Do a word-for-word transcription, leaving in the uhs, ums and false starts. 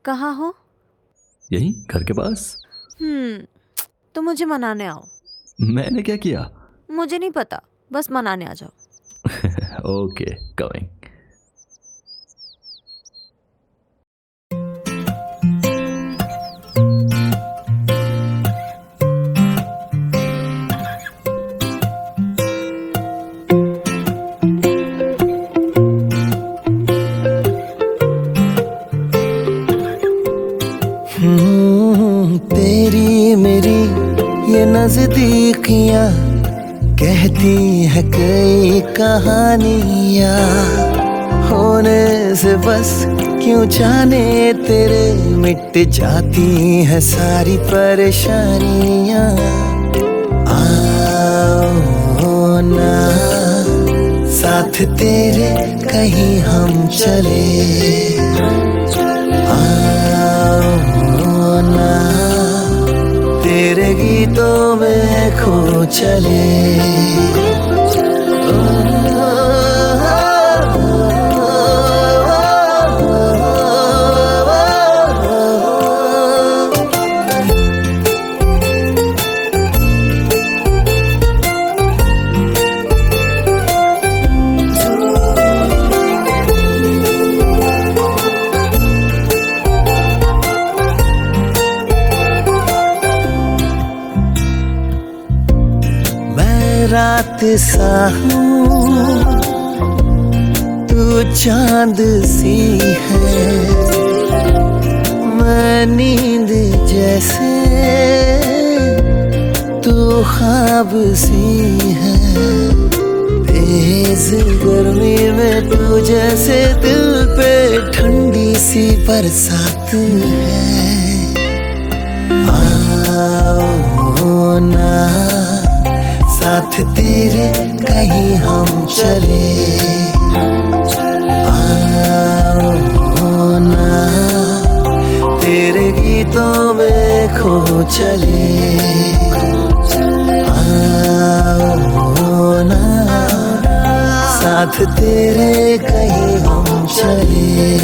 कहाँ हो? यहीं घर के पास। हम्म तो मुझे मनाने आओ। मैंने क्या किया? मुझे नहीं पता, बस मनाने आ जाओ। Okay, coming. तेरी मेरी ये नजदीकियां कहती है कई कहानियां, होने से बस क्यों जाने तेरे मिट जाती है सारी परेशानियां। आओ ना साथ तेरे कहीं हम चले, तेरे गीतों में खो चले। रात सा हूँ तू चांद सी है, मैं नींद जैसे तू ख्वाब सी है। तेज गर्मी में तू जैसे दिल पे ठंडी सी बरसात है। आओ ना साथ तेरे कहीं हम चले, आओ ना तेरे गीतों में खो चले। आओ ना साथ तेरे कहीं हम चले।